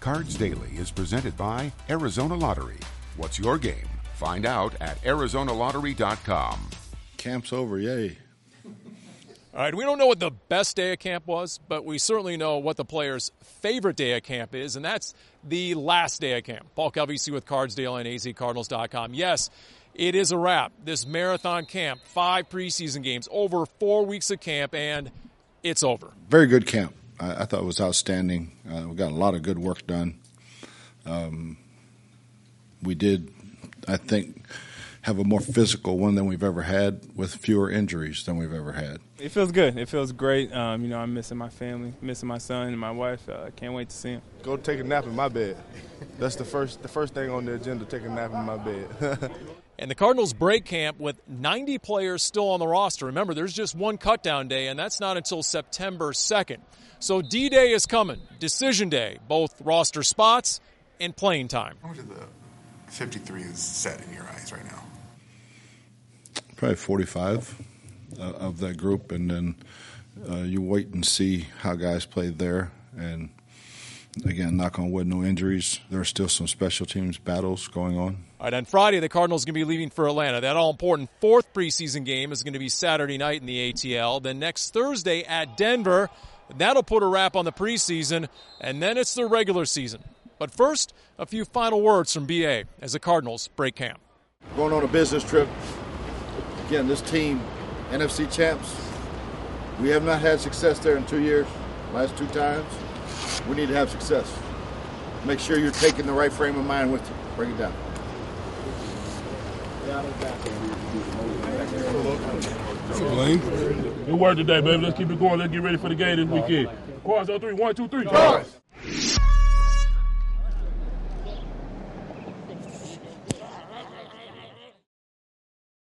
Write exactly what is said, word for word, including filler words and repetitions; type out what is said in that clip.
Cards Daily is presented by Arizona Lottery. What's your game? Find out at arizona lottery dot com. Camp's over, yay. All right, we don't know what the best day of camp was, but we certainly know what the players' favorite day of camp is, and that's the last day of camp. Paul Kelvisi with Cards Daily on A Z Cardinals dot com. Yes, it is a wrap. This marathon camp, five preseason games, over four weeks of camp, and it's over. Very good camp. I, I thought it was outstanding. Uh, we got a lot of good work done. Um, we did, I think, have a more physical one than we've ever had with fewer injuries than we've ever had. It feels good. It feels great. Um, you know, I'm missing my family, missing my son and my wife. I uh, can't wait to see him. Go take a nap in my bed. That's the first the first thing on the agenda, take a nap in my bed. And the Cardinals break camp with ninety players still on the roster. Remember, there's just one cutdown day, and that's not until September second. So D-Day is coming, decision day, both roster spots and playing time. How much of the fifty-three is set in your eyes right now? Probably forty-five uh, of that group, and then uh, you wait and see how guys play there. And again, knock on wood, no injuries. There are still some special teams battles going on. All right, on Friday, the Cardinals are going to be leaving for Atlanta. That all-important fourth preseason game is going to be Saturday night in the A T L. Then next Thursday at Denver, that'll put a wrap on the preseason, and then it's the regular season. But first, a few final words from B A as the Cardinals break camp. Going on a business trip. Again, this team, N F C champs, we have not had success there in two years, last two times. We need to have success. Make sure you're taking the right frame of mind with you. Bring it down. Good work today, baby. Let's keep it going. Let's get ready for the game this weekend. Cards on three. One, two, three. Cards.